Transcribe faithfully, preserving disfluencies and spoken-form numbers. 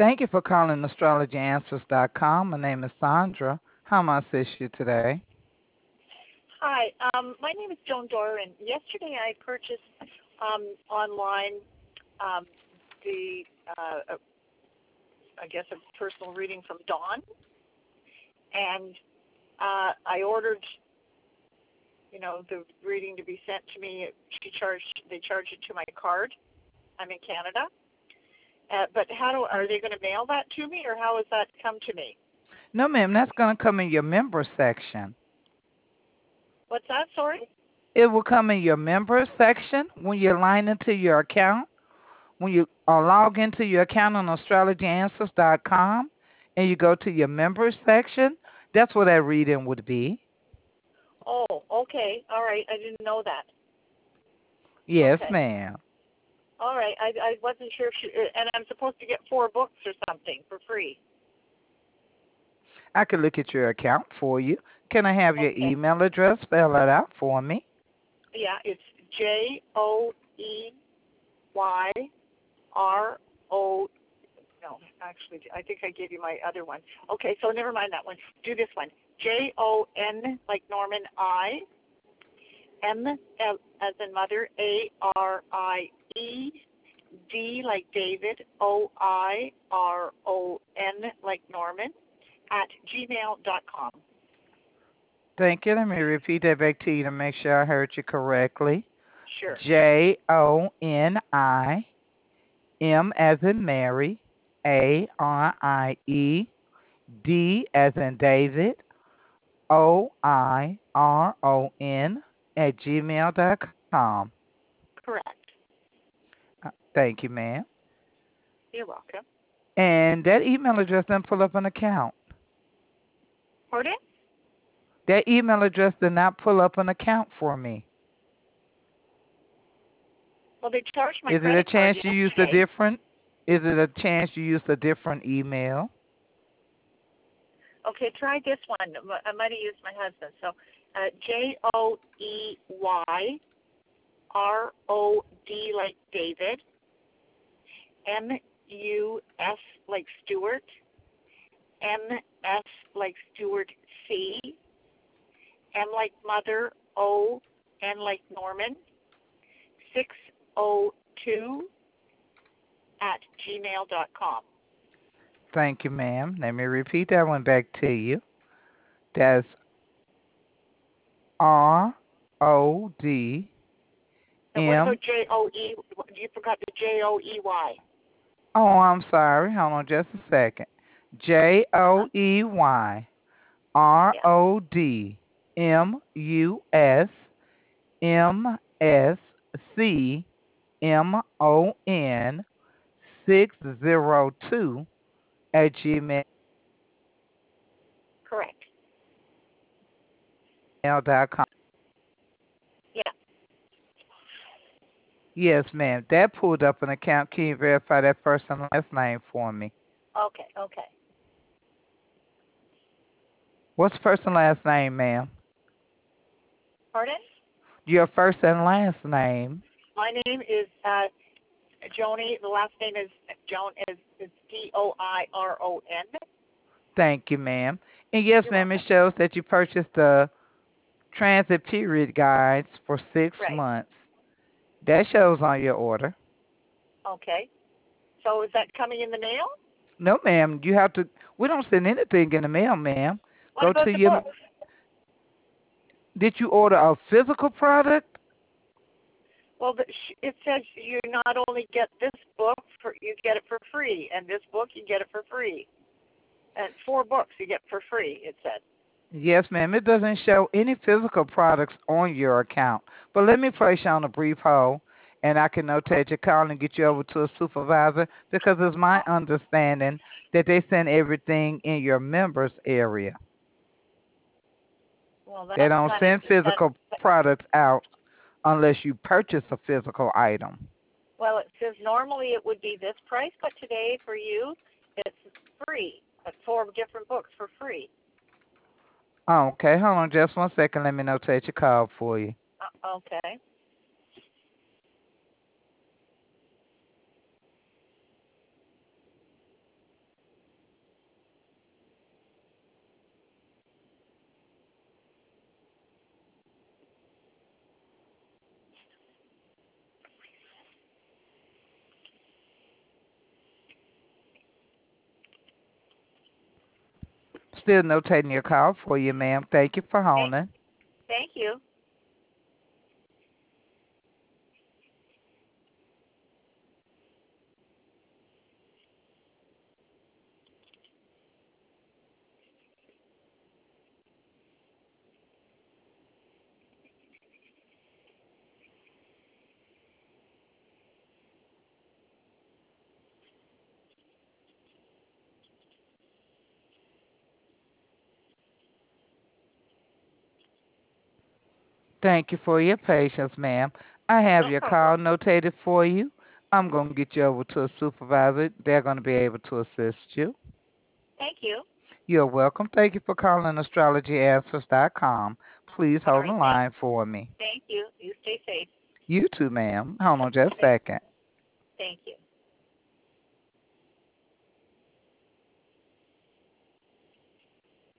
Thank you for calling astrology answers dot com. My name is Sandra. How may I assist you today? Hi, um, my name is Joan Doran. Yesterday I purchased um, online um, the, uh, uh, I guess, a personal reading from Dawn, and uh, I ordered, you know, the reading to be sent to me. She charged, they charged it to my card. I'm in Canada, uh, but how do are they going to mail that to me, or how does that come to me? No, ma'am, that's going to come in your member section. What's that? Sorry. It will come in your member section when you line into your account. When you uh, log into your account on astrology answers dot com and you go to your members section, that's where that reading would be. Oh, okay. All right. I didn't know that. Yes, Okay. ma'am. All right. I I wasn't sure if she, and I'm supposed to get four books or something for free. I can look at your account for you. Can I have your Okay. email address? Spell it out for me. Yeah, it's J O E Y R O. No, actually, I think I gave you my other one. Okay, so never mind that one. Do this one. J O N like Norman I M as in mother A R I E D like David O I R O N like Norman at gmail dot com. Thank you. Let me repeat that back to you to make sure I heard you correctly. Sure. J O N I M as in Mary, A R I E, D as in David, O I R O N at gmail dot com. Correct. Uh, Thank you, ma'am. You're welcome. And that email address didn't pull up an account. Pardon? That email address did not pull up an account for me. Well, they charged my Is it a credit card chance you used a yesterday. different? Is it a chance you used a different email? Okay, try this one. I might have used my husband. So, uh, J O E Y R O D like David, M U S like Stewart, M S like Stewart C, M like Mother, O, N like Norman, six oh two at gmail dot com. Thank you, ma'am. Let me repeat that one back to you. That's R O D And what M. about J O E? You forgot the J O E Y. Oh, I'm sorry. Hold on just a second. J Uh-huh. O E Y R Yeah, O D M U S M S C M O N six zero two at gmail correct. dot com. Yeah. Yes, ma'am. That pulled up an account. Can you verify that first and last name for me? Okay, okay. What's first and last name, ma'am? Pardon? Your first and last name. My name is uh, Joni. The last name is Joan. Is is D O I R O N. Thank you, ma'am. And yes, You're ma'am, it welcome. shows that you purchased the transit period guides for six Right. months. That shows on your order. Okay. So is that coming in the mail? No, ma'am, you have to. We don't send anything in the mail, ma'am. What Go about to the your. books? Did you order a physical product? Well, the, it says you not only get this book for you get it for free, and this book you get it for free, and four books you get for free. It said. Yes, ma'am. It doesn't show any physical products on your account. But let me place you on a brief hold, and I can notate your call and get you over to a supervisor because it's my understanding that they send everything in your members area. Well, They that's don't kind of send that. physical products out unless you purchase a physical item. Well, it says normally it would be this price, but today for you it's free. But four different books for free. Oh, okay, hold on just one second. Let me notate your call for you. Uh, okay. Still notating your call for you, ma'am. Thank you for Thank, holding. thank you. Thank you for your patience, ma'am. I have No your problem. call notated for you. I'm going to get you over to a supervisor. They're going to be able to assist you. Thank you. You're welcome. Thank you for calling astrology answers dot com. Please All hold the right. Thank, line for me. thank you. You stay safe. You too, ma'am. Hold on just a Thank, second. thank you.